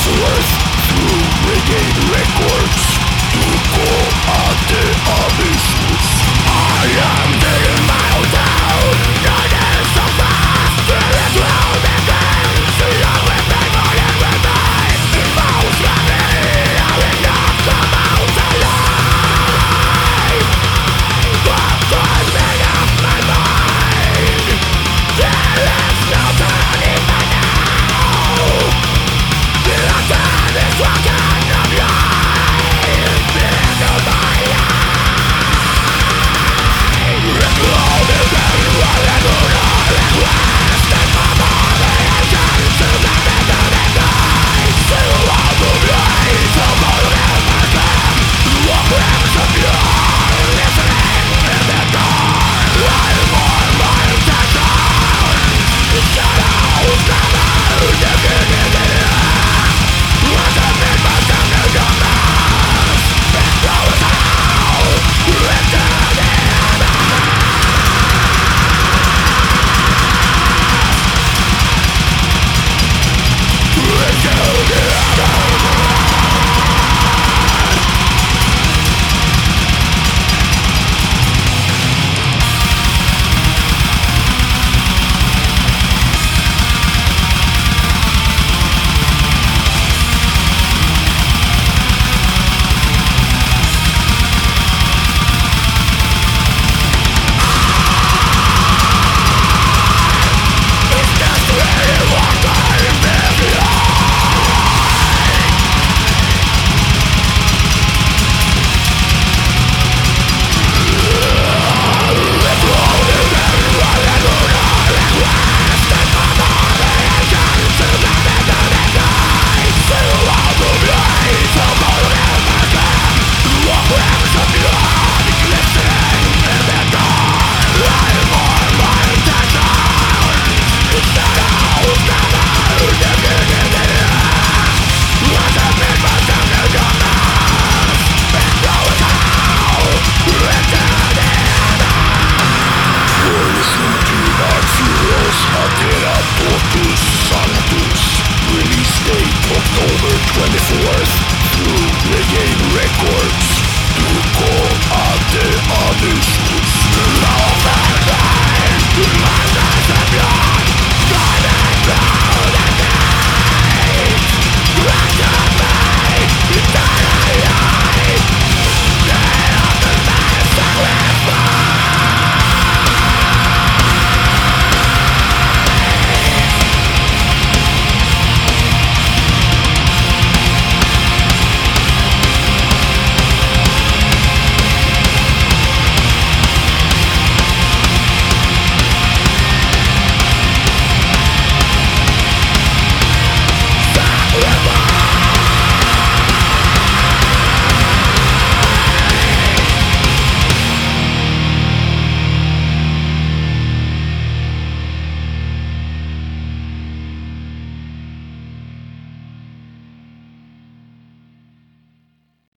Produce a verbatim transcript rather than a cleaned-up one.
twenty-fourth through Reggae Records. Duco ante abyssus. I am digging my own town. It is so fast. It will begin. So young with people and with me. Emotionally, I will not come out alive. But climbing up my mind, there is no turning back now. The time is walking of life into my eyes. Reclouded and running around and wasting my body again to the midnight night. Still on the way to believe my plan. What brings of you listening in the dark? I'm on my intention. The shadows never digging in the air. What I made myself to your mouth. It goes out into the October twenty-fourth through Reggae Records. Duco ante abyssus.